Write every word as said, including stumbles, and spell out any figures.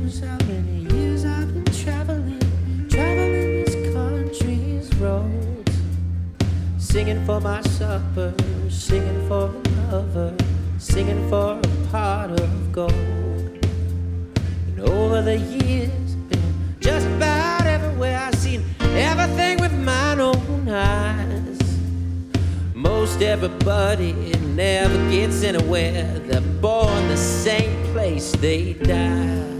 How many years I've been traveling, traveling this country's roads, singing for my supper, singing for a lover, singing for a pot of gold. And over the years, been just about everywhere, I've seen everything with mine own eyes. Most everybody never gets anywhere. They're born the same place they die.